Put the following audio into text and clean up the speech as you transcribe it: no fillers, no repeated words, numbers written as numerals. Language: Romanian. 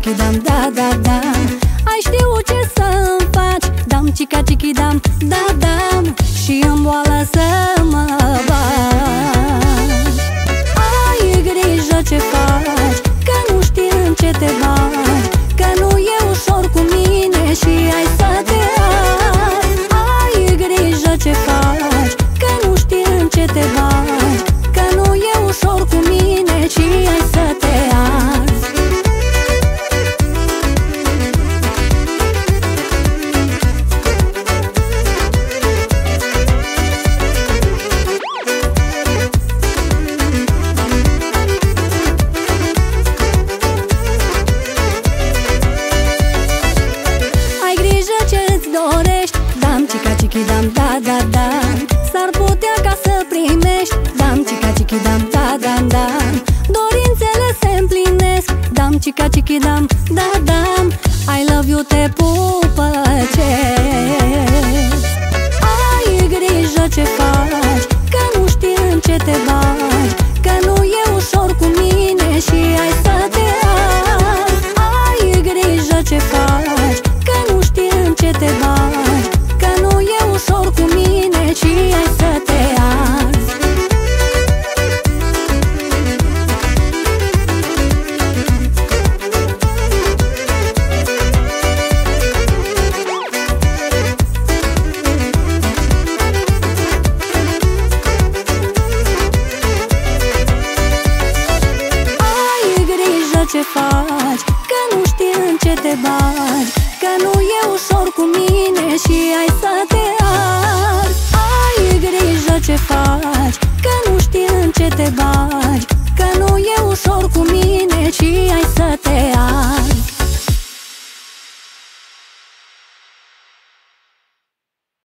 cichidam, da, da, da. Ai știut ce să-mi faci, dam cica cichidam, da, da. Și în boală să mă bagi. Ai grijă ce faci, că nu știi în ce te bagi, că nu e ușor cu mine și ai să te arzi. Ai grijă ce faci, că nu știi în ce te bagi, că nu e ușor cu mine și ai să te arzi. Cichidam, da, da, da. S-ar putea ca să primești, dam cica cichidam, da, da, da. Dorințele se împlinesc, dam cica cichidam, da, da. I love you te pupăcesc. Ai grijă ce faci, că nu știi în ce te bagi, că nu e ușor cu mine și ai să te arzi. Ai grijă ce faci, că nu știi în ce te bagi, că nu e ușor cu mine și ai să te arzi. Ai grijă ce faci, că nu știi în ce te bagi, că nu e ușor cu mine și ai să te arzi. Ai grijă ce faci, că nu știi în ce te bagi, că nu e ușor cu mine și ai să te arzi.